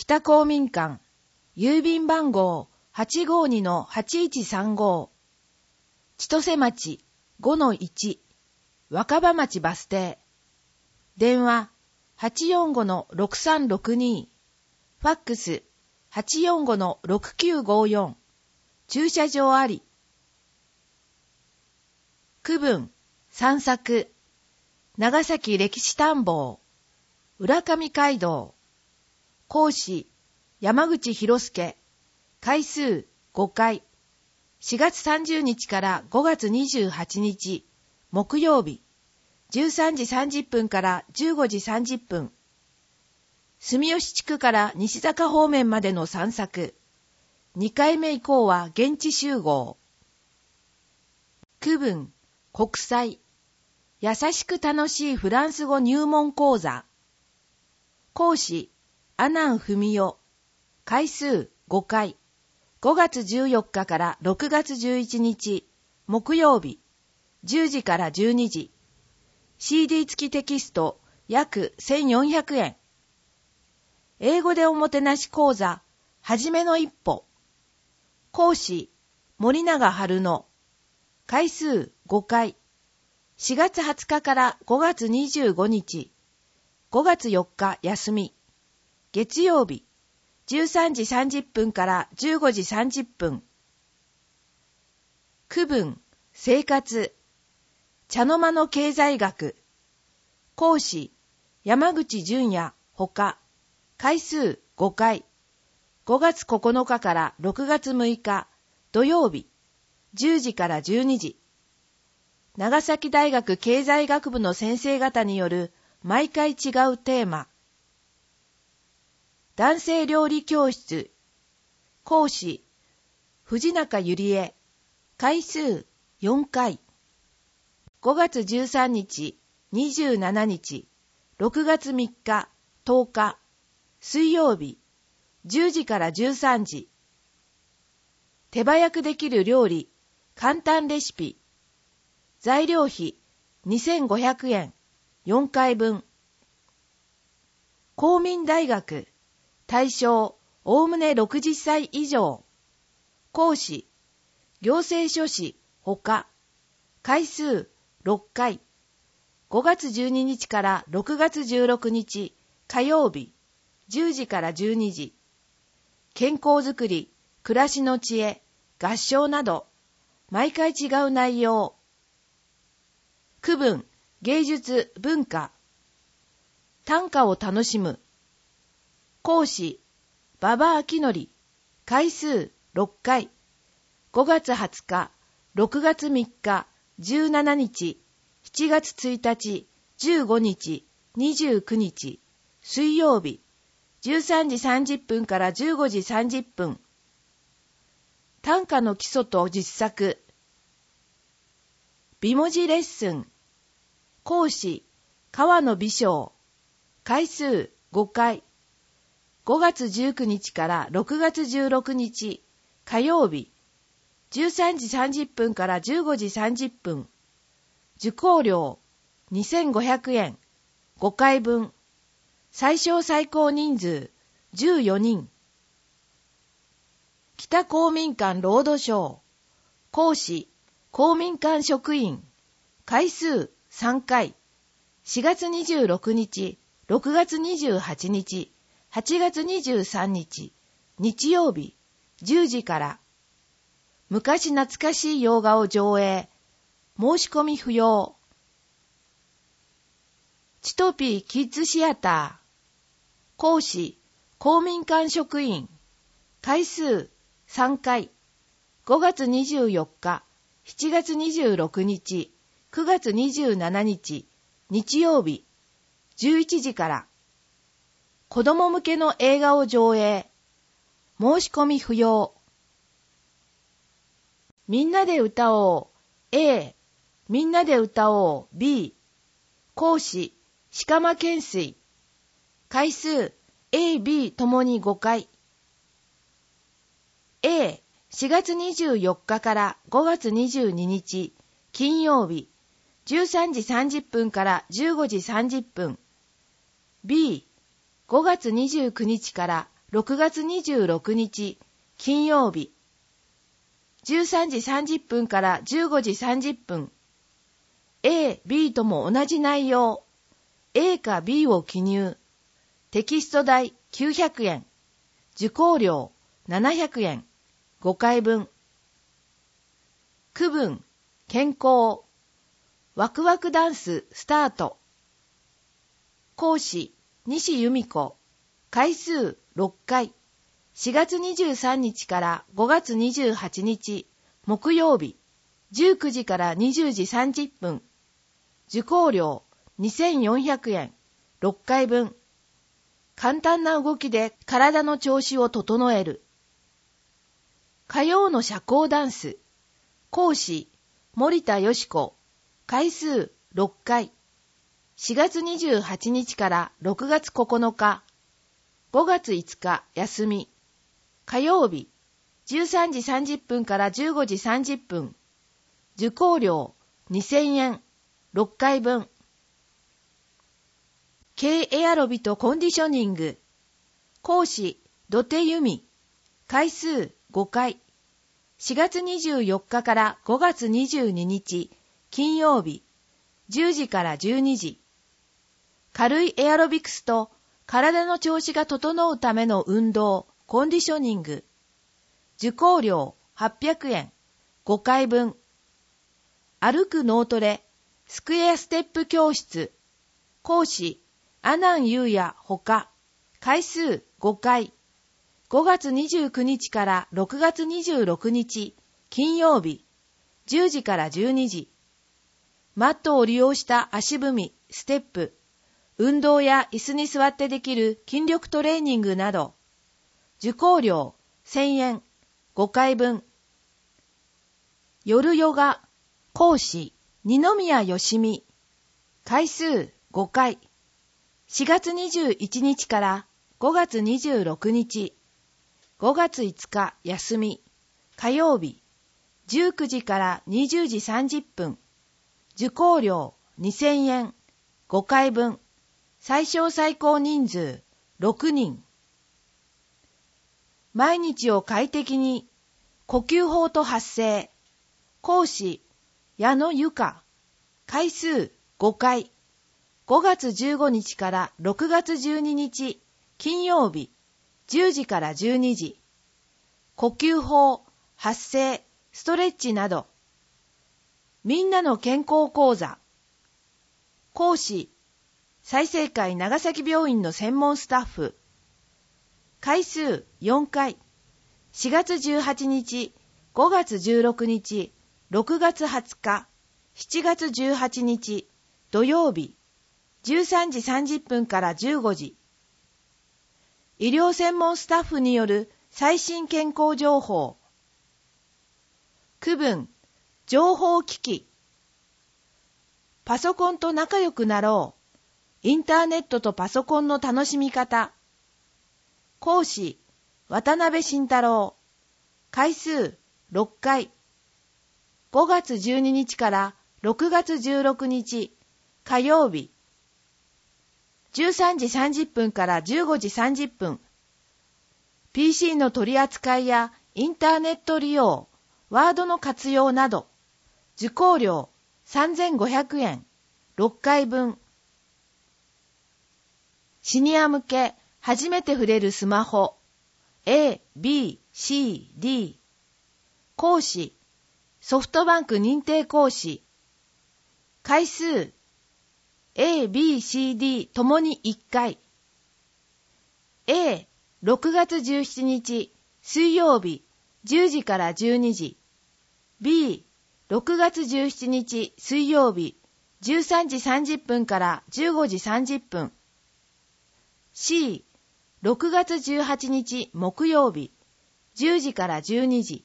北公民館、郵便番号 852-8135、千歳町 5-1、若葉町バス停、電話 845-6362、ファックス 845-6954、駐車場あり。区分、散策、長崎歴史探訪、浦上街道、講師、山口博介、回数5回、4月30日から5月28日、木曜日、13時30分から15時30分。住吉地区から西坂方面までの散策。2回目以降は現地集合。区分、国際、優しく楽しいフランス語入門講座。講師、阿南文代。回数5回。5月14日から6月11日、木曜日、10時から12時。CD 付きテキスト、約1400円。英語でおもてなし講座、はじめの一歩。講師、森永春乃。回数5回。4月20日から5月25日。5月4日休み。月曜日。13時30分から15時30分。区分、生活。茶の間の経済学。講師、山口淳也、ほか。回数5回。5月9日から6月6日、土曜日。10時から12時。長崎大学経済学部の先生方による毎回違うテーマ。男性料理教室。講師、藤中ゆりえ。回数4回。5月13日、27日、6月3日、10日、水曜日、10時から13時。手早くできる料理、簡単レシピ。材料費2500円、4回分。公民大学、対象、おおむね60歳以上。講師、行政書士、ほか。回数6回。5月12日から6月16日、火曜日、10時から12時。健康づくり、暮らしの知恵、合唱など、毎回違う内容。区分、芸術、文化。短歌を楽しむ。講師、馬場明則。回数6回。5月20日、6月3日、17日、7月1日、15日、29日、水曜日、13時30分から15時30分。短歌の基礎と実作。美文字レッスン。講師、川野美章。回数5回。5月19日から6月16日、火曜日、13時30分から15時30分。受講料、2500円。5回分。最小最高人数、14人。北公民館ロードショー。講師、公民館職員。回数3回。4月26日、6月28日、8月23日、日曜日、10時から。昔懐かしい洋画を上映。申し込み不要。チトピーキッズシアター。講師、公民館職員。回数3回。5月24日、7月26日、9月27日、日曜日、11時から。子供向けの映画を上映。申し込み不要。みんなで歌おう A、みんなで歌おう B。講師、鹿間懸垂。回数 A、B ともに5回。A、4月24日から5月22日、金曜日、13時30分から15時30分。B、5月29日から 6月26日金曜日13時30分から15時30分 A、B とも同じ内容 A か B を記入テキスト代900円受講料700円5回分区分健康ワクワクダンススタート講師西由美子回数6回4月23日から5月28日木曜日19時から20時30分受講料2400円6回分簡単な動きで体の調子を整える火曜の社交ダンス講師森田よし子回数6回4月28日から6月9日5月5日休み火曜日13時30分から15時30分受講料2000円6回分軽エアロビとコンディショニング講師土手由美回数5回4月24日から5月22日金曜日10時から12時軽いエアロビクスと体の調子が整うための運動コンディショニング受講料800円5回分歩く脳トレスクエアステップ教室講師阿南優也ほか回数5回5月29日から6月26日金曜日10時から12時マットを利用した足踏みステップ運動や椅子に座ってできる筋力トレーニングなど受講料1000円5回分夜ヨガ講師二宮よしみ回数5回4月21日から5月26日5月5日休み火曜日19時から20時30分受講料2000円5回分最小最高人数6人毎日を快適に呼吸法と発声講師矢野由香回数5回5月15日から6月12日金曜日10時から12時呼吸法発声ストレッチなどみんなの健康講座講師済生会長崎病院の専門スタッフ回数4回4月18日5月16日6月20日7月18日土曜日13時30分から15時医療専門スタッフによる最新健康情報区分情報機器パソコンと仲良くなろうインターネットとパソコンの楽しみ方講師渡辺慎太郎回数6回5月12日から6月16日火曜日13時30分から15時30分 PC の取り扱いやインターネット利用ワードの活用など受講料3500円6回分シニア向け初めて触れるスマホ A、B、C、D 講師ソフトバンク認定講師回数 A、B、C、D ともに1回 A、6月17日水曜日10時から12時 B、6月17日水曜日13時30分から15時30分 C、6月18日木曜日10時から12時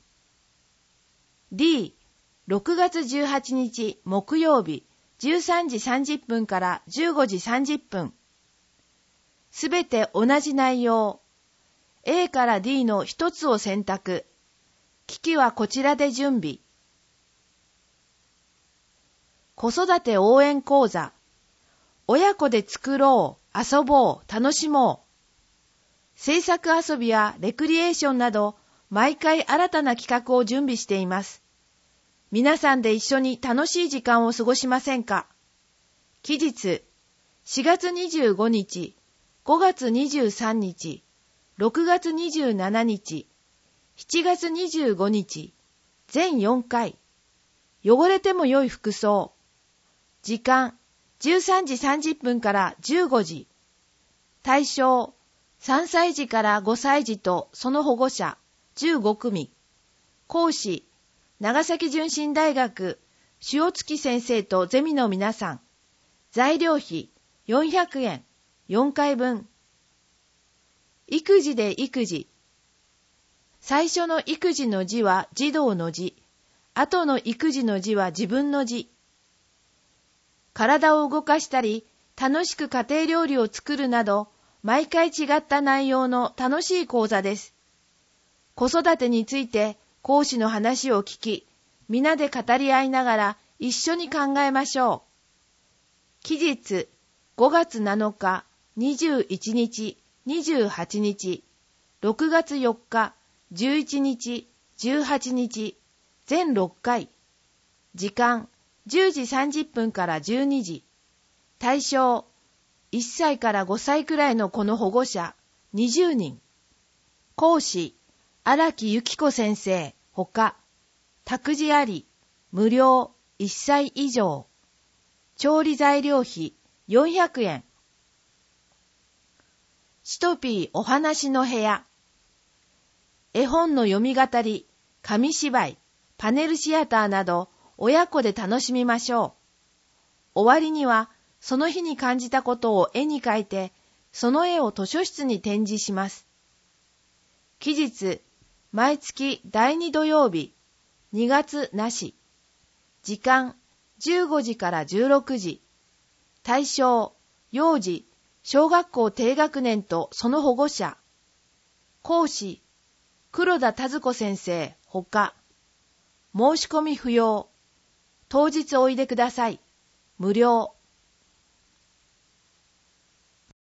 D、6月18日木曜日13時30分から15時30分すべて同じ内容 A から D の一つを選択機器はこちらで準備子育て応援講座親子で作ろう遊ぼう楽しもう制作遊びやレクリエーションなど、毎回新たな企画を準備しています。皆さんで一緒に楽しい時間を過ごしませんか？期日、4月25日、5月23日、6月27日、7月25日、全4回。汚れても良い服装。時間、13時30分から15時。対象、3歳児から5歳児とその保護者、15組。講師、長崎純真大学、塩月先生とゼミの皆さん。材料費、400円、4回分。育児で育児。最初の育児の字は児童の字。後の育児の字は自分の字。体を動かしたり、楽しく家庭料理を作るなど、毎回違った内容の楽しい講座です。子育てについて講師の話を聞き、皆で語り合いながら一緒に考えましょう。期日、5月7日、21日、28日、6月4日、11日、18日、全6回。時間、10時30分から12時。対象、1歳から5歳くらいの子の保護者、20人。講師、荒木由紀子先生、ほか。託児あり、無料、1歳以上。調理材料費、400円。シトピーお話の部屋。絵本の読み語り、紙芝居、パネルシアターなど、親子で楽しみましょう。終わりには、その日に感じたことを絵に描いて、その絵を図書室に展示します。期日、毎月第2土曜日、2月なし。時間、15時から16時。対象、幼児、小学校低学年とその保護者。講師、黒田田子先生、ほか。申し込み不要。当日おいでください。無料。